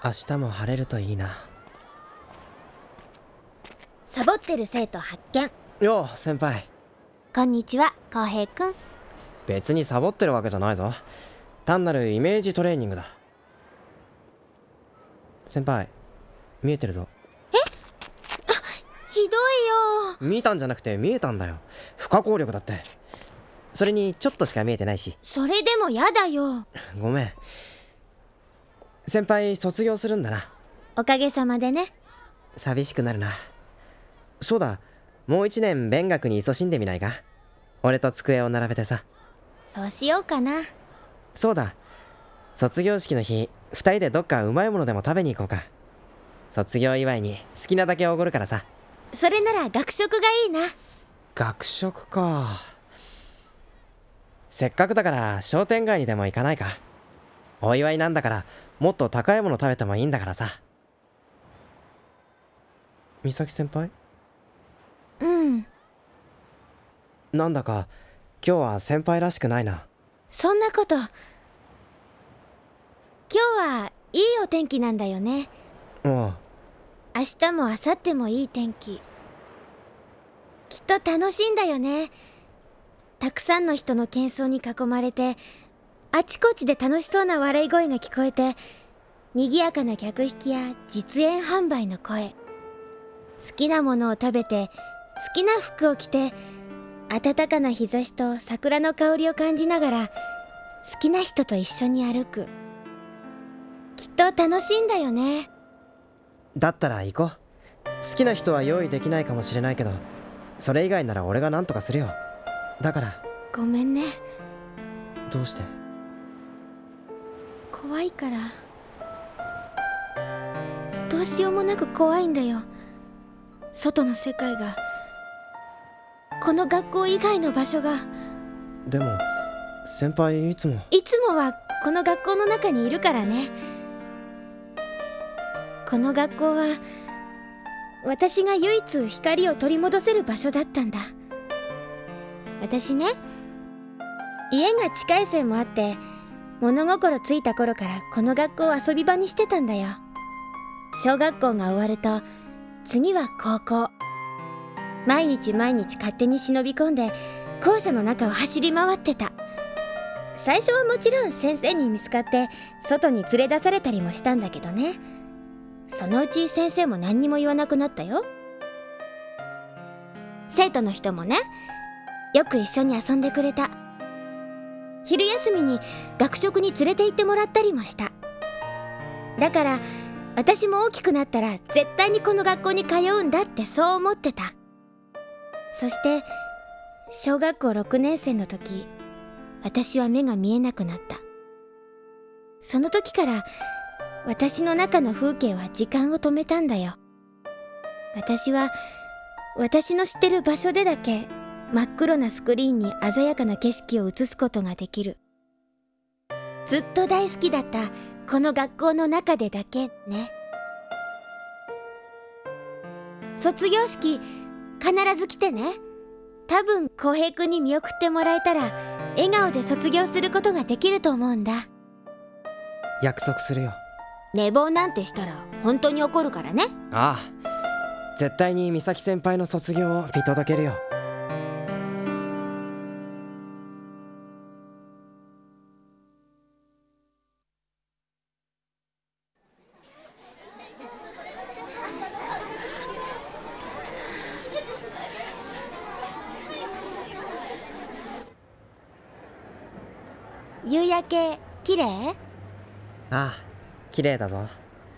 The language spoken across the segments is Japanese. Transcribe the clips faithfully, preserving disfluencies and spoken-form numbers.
明日も晴れるといいな。 サボってる生徒発見。 よう先輩。 こんにちは浩平くん。 別にサボってるわけじゃないぞ。単なるイメージトレーニングだ。先輩見えてるぞ。 え？あ、ひどいよ。 見たんじゃなくて見えたんだよ。不可抗力だって。それにちょっとしか見えてないし。 それでもやだよ。 ごめん。先輩卒業するんだな。 おかげさまでね。 寂しくなるな。そうだ、もう一年勉学に勤しんでみないか。俺と机を並べてさ。 そうしようかな。 そうだ、卒業式の日二人でどっかうまいものでも食べに行こうか。卒業祝いに好きなだけおごるからさ。 それなら学食がいいな。 学食か。せっかくだから商店街にでも行かないか。お祝いなんだからもっと高いもの食べてもいいんだからさ。美咲先輩？ うん。 なんだか今日は先輩らしくないな。 そんなこと。今日はいいお天気なんだよね。 うん。 明日も明後日もいい天気。きっと楽しいんだよね。たくさんの人の喧騒に囲まれて、あちこちで楽しそうな笑い声が聞こえて、賑やかな客引きや実演販売の声。好きなものを食べて、好きな服を着て、暖かな日差しと桜の香りを感じながら、好きな人と一緒に歩く。きっと楽しいんだよね。 だったら行こう。好きな人は用意できないかもしれないけど、それ以外なら俺が何とかするよ。だから。 ごめんね。 どうして？ 怖いから。どうしようもなく怖いんだよ。外の世界が、この学校以外の場所が。 でも先輩いつもいつもはこの学校の中にいるからね。この学校は私が唯一光を取り戻せる場所だったんだ。私ね、家が地下せいもあって物心ついた頃からこの学校を遊び場にしてたんだよ。小学校が終わると次は高校。毎日毎日勝手に忍び込んで校舎の中を走り回ってた。最初はもちろん先生に見つかって外に連れ出されたりもしたんだけどね。そのうち先生も何にも言わなくなったよ。生徒の人もね、よく一緒に遊んでくれた。昼休みに学食に連れて行ってもらったりもした。だから私も大きくなったら絶対にこの学校に通うんだってそう思ってた。そして小学校ろくねんせいの時、私は目が見えなくなった。その時から私の中の風景は時間を止めたんだよ。私は私の知ってる場所でだけ真っ黒なスクリーンに鮮やかな景色を映すことができる。ずっと大好きだったこの学校の中でだけね。卒業式必ず来てね。多分浩平くんに見送ってもらえたら笑顔で卒業することができると思うんだ。 約束するよ。 寝坊なんてしたら本当に怒るからね。 ああ、絶対に美咲先輩の卒業を見届けるよ。 夕焼け綺麗？ ああ、綺麗だぞ。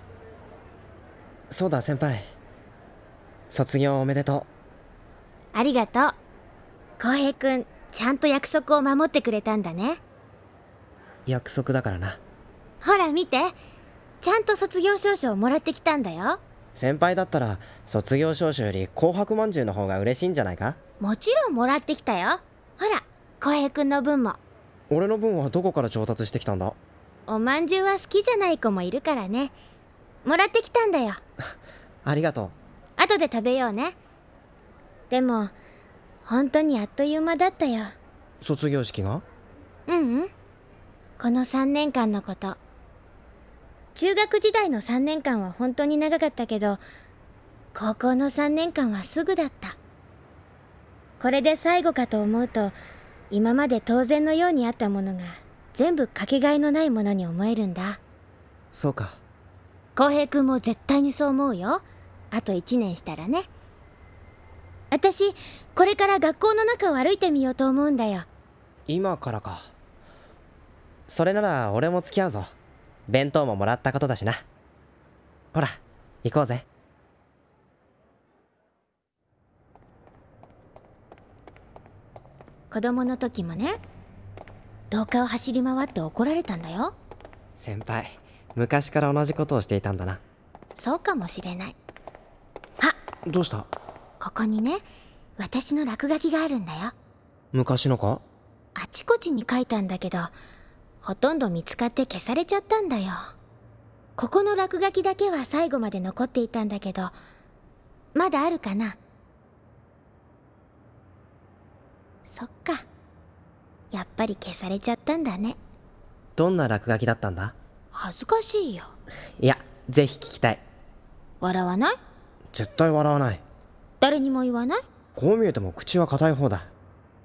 そうだ先輩、卒業おめでとう。ありがとう。浩平くん、ちゃんと約束を守ってくれたんだね。 約束だからな。 ほら見て、ちゃんと卒業証書をもらってきたんだよ。 先輩だったら卒業証書より紅白まんじゅうの方が嬉しいんじゃないか？ もちろんもらってきたよ。ほら、浩平くんの分も。 俺の分はどこから調達してきたんだ？ おまんじゅうは好きじゃない子もいるからね。もらってきたんだよ。 ありがとう。 後で食べようね。でも本当にあっという間だったよ。 卒業式が？ ううん、このさんねんかんのこと。 中学時代のさんねんかんは本当に長かったけど、高校のさんねんかんはすぐだった。これで最後かと思うと、今まで当然のようにあったものが全部かけがえのないものに思えるんだ。 そうか。 浩平くんも絶対にそう思うよ。あといちねんしたらね。私、これから学校の中を歩いてみようと思うんだよ。 今からか。それなら俺も付き合うぞ。弁当ももらったことだしな。ほら、行こうぜ。 子供の時もね、廊下を走り回って怒られたんだよ。 先輩、昔から同じことをしていたんだな。 そうかもしれない。あ、 どうした？ ここにね、私の落書きがあるんだよ。 昔のか？ あちこちに書いたんだけど、ほとんど見つかって消されちゃったんだよ。ここの落書きだけは最後まで残っていたんだけど、まだあるかな？そっか。やっぱり消されちゃったんだね。 どんな落書きだったんだ？ 恥ずかしいよ。 いや、ぜひ聞きたい。 笑わない？ 絶対笑わない。 誰にも言わない？ こう見えても口は硬い方だ。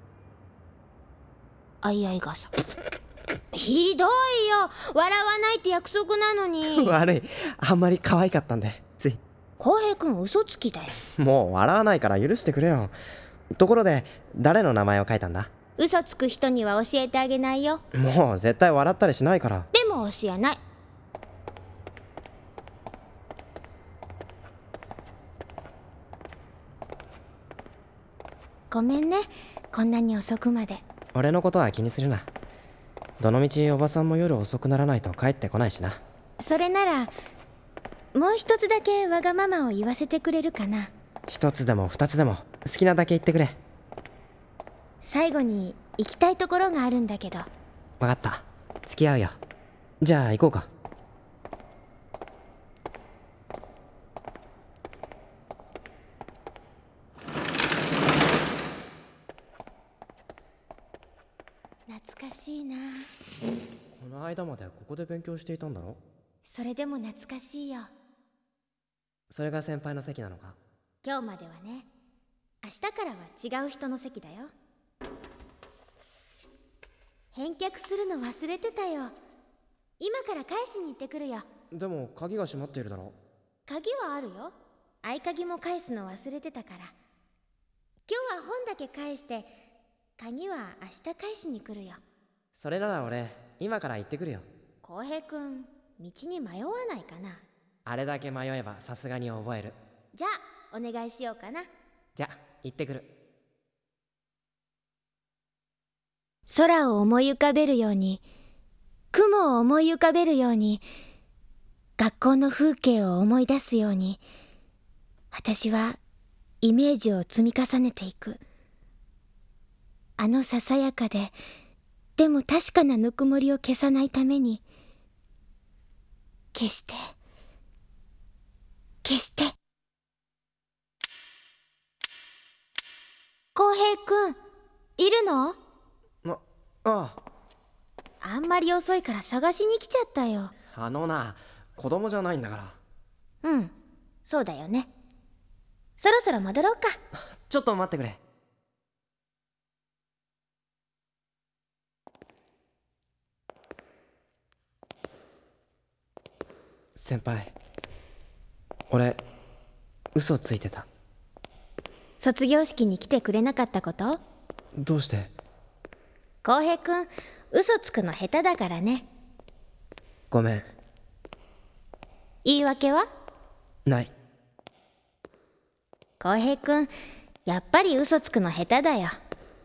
あいあい傘。ひどいよ。笑わないって約束なのに。 悪い。あんまり可愛かったんでつい。 浩平くん嘘つきだよ。 もう笑わないから許してくれよ。ところで誰の名前を書いたんだ？ 嘘つく人には教えてあげないよ。 もう絶対笑ったりしないから。 でも教えない。ごめんね、こんなに遅くまで。 俺のことは気にするな。どのみちおばさんも夜遅くならないと帰ってこないしな。 それならもう一つだけわがままを言わせてくれるかな。 一つでも二つでも好きなだけ言ってくれ。 最後に行きたいところがあるんだけど。 分かった、付き合うよ。じゃあ行こうか。 懐かしいな。 この間までここで勉強していたんだろ？ それでも懐かしいよ。 それが先輩の席なのか？ 今日まではね。明日からは違う人の席だよ。返却するの忘れてたよ。今から返しに行ってくるよ。 でも鍵が閉まっているだろ？ 鍵はあるよ。合鍵も返すの忘れてたから。今日は本だけ返して、鍵は明日返しに来るよ。 それなら俺今から行ってくるよ。 浩平くん、道に迷わないかな？ あれだけ迷えばさすがに覚える。 じゃあお願いしようかな。 じゃあ行ってくる。 空を思い浮かべるように、雲を思い浮かべるように、学校の風景を思い出すように、私はイメージを積み重ねていく。あのささやかででも確かなぬくもりを消さないために、消して消して浩平くん、いるの？ あ、ああんまり遅いから探しに来ちゃったよ。 あ。あのな、子供じゃないんだから。 うん、そうだよね。そろそろ戻ろうか。 ちょっと待ってくれ。先輩、俺嘘ついてた。 卒業式に来てくれなかったこと？ どうして？ 浩平くん、嘘つくの下手だからね。 ごめん。 言い訳は？ ない。 浩平くん、やっぱり嘘つくの下手だよ。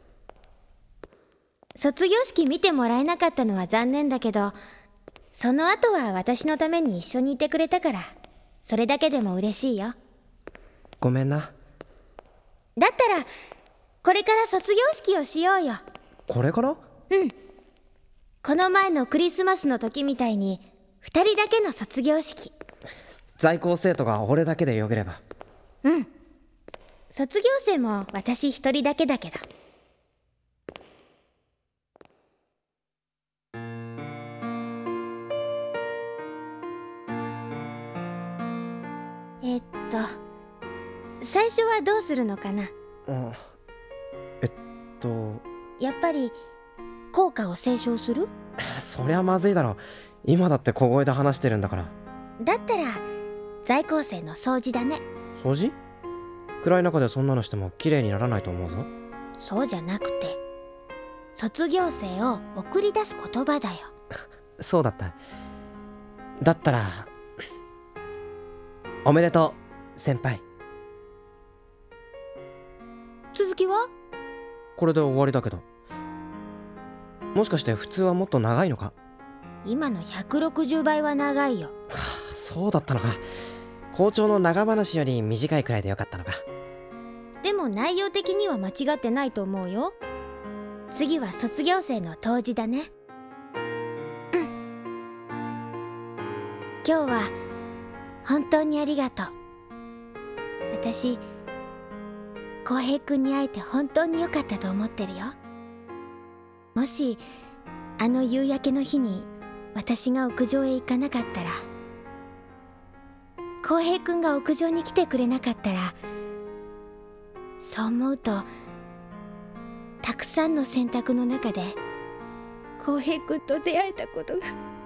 卒業式見てもらえなかったのは残念だけど、その後は私のために一緒にいてくれたから、それだけでも嬉しいよ。 ごめんな。 だったらこれから卒業式をしようよ。 これから？ うん。この前のクリスマスの時みたいに二人だけの卒業式。 在校生徒が俺だけでよければ。 うん。卒業生も私一人だけだけど。 と最初はどうするのかな。 あ、えっとやっぱり校歌を斉唱する？ そりゃまずいだろ。今だって小声で話してるんだから。 だったら在校生の掃除だね。 掃除？暗い中でそんなのしても綺麗にならないと思うぞ。 そうじゃなくて、卒業生を送り出す言葉だよ。 そうだった。だったらおめでとう先輩。 続きは？ これで終わりだけど。もしかして普通はもっと長いのか？ 今のひゃくろくじゅうばいは長いよ。 はあ、そうだったのか。校長の長話より短いくらいでよかったのか。 でも内容的には間違ってないと思うよ。次は卒業生の答辞だね。うん。今日は本当にありがとう。私浩平くんに会えて本当に良かったと思ってるよ。もしあの夕焼けの日に私が屋上へ行かなかったら、浩平くんが屋上に来てくれなかったら、そう思うとたくさんの選択の中で浩平くんと出会えたことが、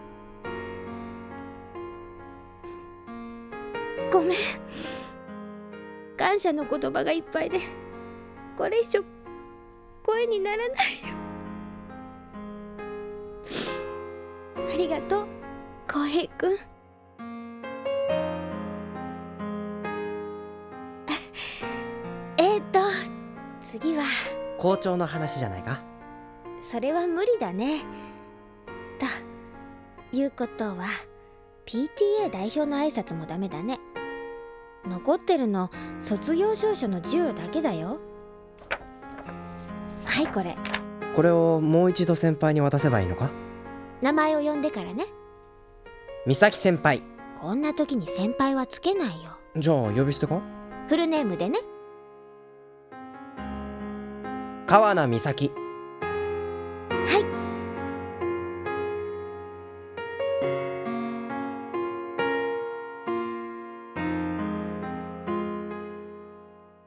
ごめん。感謝の言葉がいっぱいでこれ以上声にならないよ。ありがとう浩平くん。えーと次は校長の話じゃないか。 それは無理だね。ということは ピーティーエー 代表の挨拶もダメだね。残ってるの卒業証書の授与だけだよ。はい、これ。 これをもう一度先輩に渡せばいいのか？ 名前を呼んでからね。 美咲先輩。 こんな時に先輩はつけないよ。 じゃあ呼び捨てか？ フルネームでね。 川名美咲。